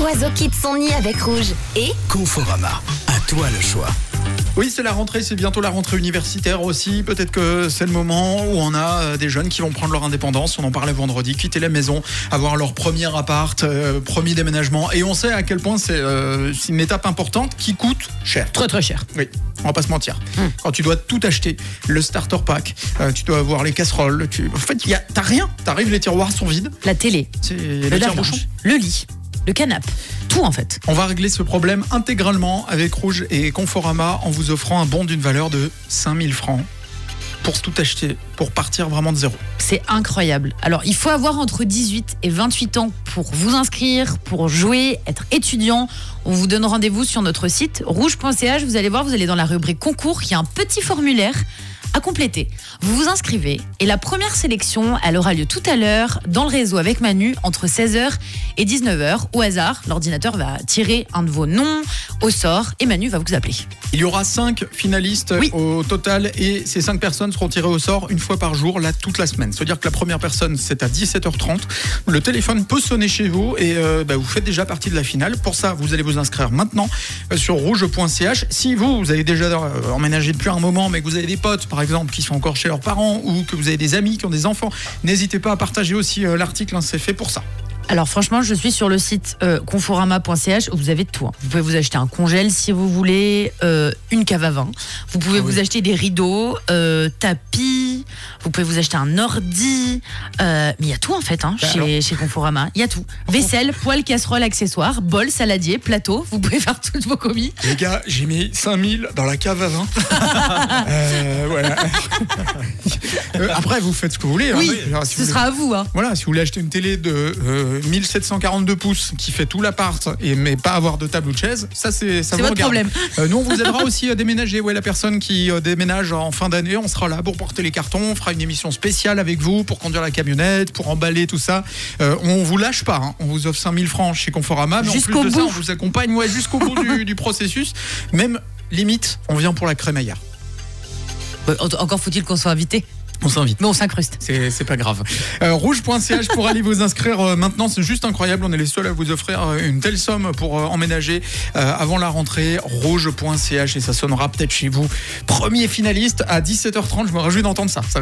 l'oiseau quitte son nid avec Rouge. Et Conforama, à toi le choix. Oui, c'est la rentrée, c'est bientôt la rentrée universitaire aussi. Peut-être que c'est le moment où on a des jeunes qui vont prendre leur indépendance. On en parlait vendredi, quitter la maison, avoir leur premier appart, premier déménagement. Et on sait à quel point c'est une étape importante qui coûte cher. Très très cher. Oui, on va pas se mentir. Quand tu dois tout acheter, le starter pack, tu dois avoir les casseroles. En fait, t'as rien. T'arrives, les tiroirs sont vides. La télé, C'est le le tire-bouchon. lave-linge, le lit, le canapé, tout en fait. On va régler ce problème intégralement avec Rouge et Conforama en vous offrant un bon d'une valeur de 5000 francs pour tout acheter, pour partir vraiment de zéro. C'est incroyable. Alors, il faut avoir entre 18 et 28 ans pour vous inscrire, pour jouer, être étudiant. On vous donne rendez-vous sur notre site rouge.ch. Vous allez voir, vous allez dans la rubrique concours, il y a un petit formulaire à compléter. Vous vous inscrivez et la première sélection, elle aura lieu tout à l'heure dans le réseau avec Manu entre 16h et 19h. Au hasard, l'ordinateur va tirer un de vos noms au sort et Manu va vous appeler. Il y aura 5 finalistes au total et ces 5 personnes seront tirées au sort une fois par jour, là, toute la semaine. C'est-à-dire que la première personne, c'est à 17h30. Le téléphone peut sonner chez vous et vous faites déjà partie de la finale. Pour ça, vous allez vous inscrire maintenant sur rouge.ch. Si vous avez déjà emménagé depuis un moment, mais que vous avez des potes, par exemple, qui sont encore chez leurs parents ou que vous avez des amis qui ont des enfants, n'hésitez pas à partager aussi l'article, c'est fait pour ça. Alors franchement, je suis sur le site conforama.ch où vous avez tout. Vous pouvez vous acheter un congèle si vous voulez, une cave à vin. Vous pouvez vous acheter des rideaux, tapis. Vous pouvez vous acheter un ordi. Mais il y a tout en fait chez Conforama. Il y a tout. Vaisselle, poêle, casserole, accessoires, bol, saladier, plateau. Vous pouvez faire toutes vos commis. Les gars, j'ai mis 5000 dans la cave à vin. Voilà. Après, vous faites ce que vous voulez. Oui, si ce sera à vous. Voilà, si vous voulez acheter une télé de 1742 pouces qui fait tout l'appart mais pas avoir de table ou de chaise, ça vous votre regarde. problème. Nous, on vous aidera aussi à déménager. Ouais, la personne qui déménage en fin d'année, on sera là pour porter les cartons. On fera une émission spéciale avec vous pour conduire la camionnette, pour emballer tout ça. On vous lâche pas. On vous offre 5000 francs chez Conforama, mais en plus de ça, on vous accompagne jusqu'au bout du processus. Même limite, on vient pour la crémaillère. Encore faut-il qu'on soit invité. On s'invite. Mais on s'incruste. C'est pas grave. Rouge.ch pour aller vous inscrire maintenant, c'est juste incroyable. On est les seuls à vous offrir une telle somme pour emménager avant la rentrée. Rouge.ch et ça sonnera peut-être chez vous. Premier finaliste à 17h30. Je me réjouis d'entendre ça.